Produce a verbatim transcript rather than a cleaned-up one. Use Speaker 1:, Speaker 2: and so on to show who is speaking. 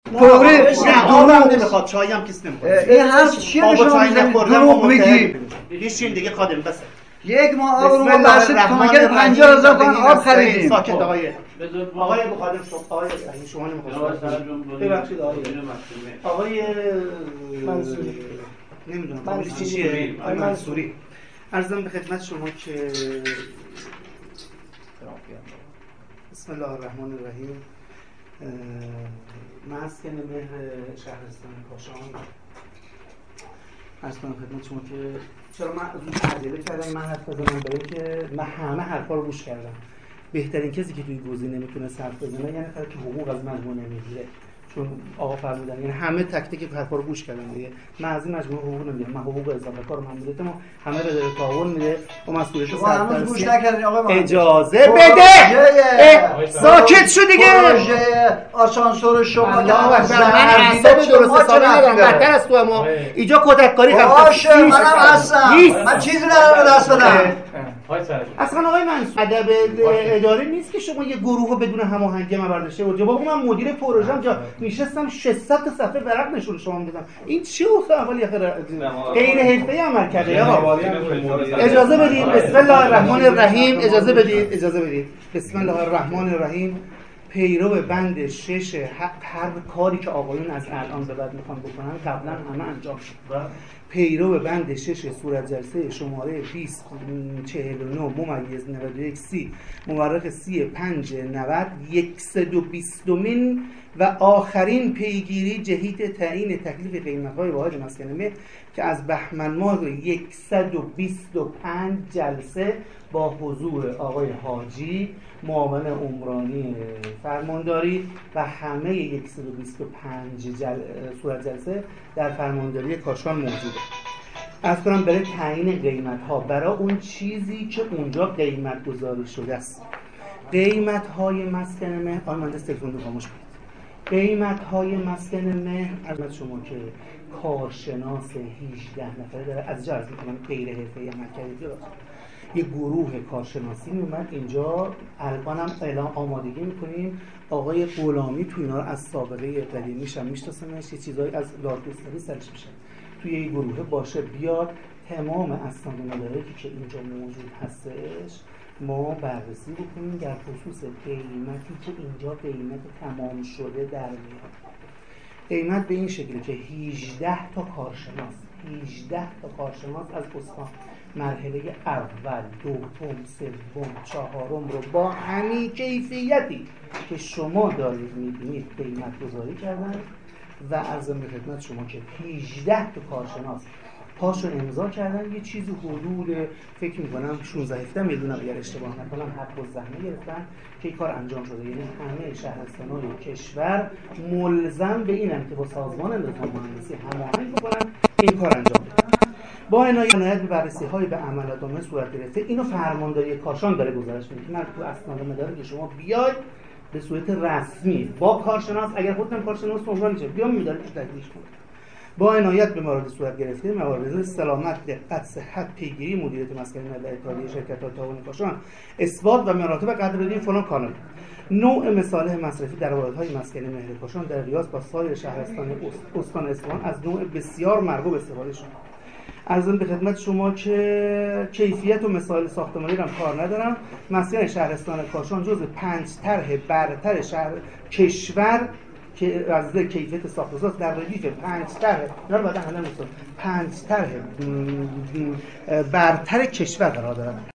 Speaker 1: فوری
Speaker 2: دروغ نمیخواد، چای هم کس نمیخواد.
Speaker 1: این حرف چیه که شما میزنید دروغ میگی؟
Speaker 2: بیشین دیگه خادم بس.
Speaker 1: یک ماه آب رو ما بسید تانگر پنجاه هزار تومان آب خریدیم.
Speaker 2: ساکت آقای آقای مخادم شما آقای شما نمیخواد. ببخشید آقای آقای منصوری نمیدونم منصوری چیه؟ آقای منصوری عرضم به خدمت شما که بسم الله الرحمن الرحیم. مسکن مهر شهرستان کاشان عرض کنم خدمت شما که چرا من زود عجله کردم من حرف بزنم، برای که من همه حرفا رو گوش کردم. بهترین کسی که توی گزینه نمیتونه حرف بزنه یعنی نفر که حقوق از مجموعه نمیگیره، چون آقا فرمودن یعنی همه تک تک حرفا رو گوش کردم دیگه. من از این مجموعه حقوق نمیگیرم، من حقوق اضافه کار ماموریت ما همه رو داره تعاون میده و مسئولیت
Speaker 1: سرپرستی گوش نکردین آقا ما
Speaker 2: اجازه بده. ساکت شو دیگه.
Speaker 1: آسانسور شما
Speaker 2: من اعصاب درست حسابی ندارم، بدتر از تو ما اینجا کتککاری هم
Speaker 1: باشه. منم هستم، من چیزی ندارم دست بدم.
Speaker 2: اصلا آقای منصور ادب اداره نیست که شما یه گروه رو بدون هماهنگی من برداشته و جواب من مدیر پروژه‌ام جا نشستم ششصد تا صفحه ورق نشون شما میدادم. این چی اصلا اولی آخر غیر حرفه‌ای عمل کرده. آقا اجازه بدید بسم الله الرحمن الرحیم. اجازه بدید اجازه بدید بسم الله الرحمن الرحیم. پیرو بند شش هر کاری که آقایون از الان به بعد میخوان بکنن قبلا همه انجام شد. پیرو بند شش صورت جلسه شماره بیست چهل و نه ممیز نود و یک سی مورخ سی پنج نود صد و بیستمین و آخرین پیگیری جهت تعیین تکلیف قیمت‌های واحد مسکن مهر که از بهمن ماه صد و بیست و پنج جلسه با حضور آقای حاجی معاون عمرانی فرمانداری و همه صد و بیست و پنج جل... صورت جلسه در فرمانداری کاشان موجوده. از کنم برای تعیین قیمت ها برای اون چیزی که اونجا قیمت گذاری شده است. قیمت های مسکن مهر آن مهندس تلفن رو خاموش کنید. قیمت های مسکن مهر از شما که کارشناس هجده نفره داره از جا عرض میکنم غیر حرفه‌ای عمل کرده یه گروه کارشناسی میومد اینجا. الان هم اعلام آمادگی میکنیم آقای غلامی تو اینا رو از سابقه قدیمیش هم میشناسنش، یه چیزایی از دادگستری سرش میشه توی این گروه باشه بیاد تمام اسناد و مدارکی که اینجا موجود هستش ما بررسی بکنیم در خصوص قیمتی که اینجا قیمت تمام شده در میاد. قیمت به این شکلی که هجده تا کارشناس هجده تا کارشناس از استان مرحله اول، دوم، سوم، چهارم رو با همین کیفیتی که شما دارید میبینید قیمت گذاری کردن و عرض به خدمت شما که هجده تا کارشناس پاشو امضا کردن یه چیزی حدود فکر میکنم شانزده هفده میلیون اگر اشتباه نکنم حق الزحمه گرفتن که این کار انجام شده. یعنی همه شهرستان‌های کشور ملزم به اینن که با سازمان نظام مهندسی هماهنگ بکنن این کار انجام بدن. با عنایت به بررسی‌های به عملاتنامه صورت گرفته اینو فرمانداری کاشان داره گزارش میده که من تو اسناد مدارک که شما بیاید به صورت رسمی با کارشناس اگر خودتون کارشناس عنوان میشه بیام میذاره تو تدریج کنید. با عنایت به موارد صورت گرفته موارد سلامت، دقت، صحت، پیگیری مدیریت مسکن ملی اتحادیه شرکت‌های تعاون کاشان، اثبات و مراتب قدردانی فلان کانال. نوع مصالح مصرفی در واحدهای مسکن مهر کاشان در قیاس با سایر شهرستان استان اصفهان از نوع بسیار مرغوب استفاده شد. عرضم به خدمت شما که کیفیت و مسائل ساختمانی رو کار ندارم. مسکن شهرستان کاشان جزو پنج طرح برتر شهر کشور که از کیفیت ساخت و ساز در ردیف پنج طرح اینا بعدا حالا میشه پنج طرح برتر کشور قرار دارد.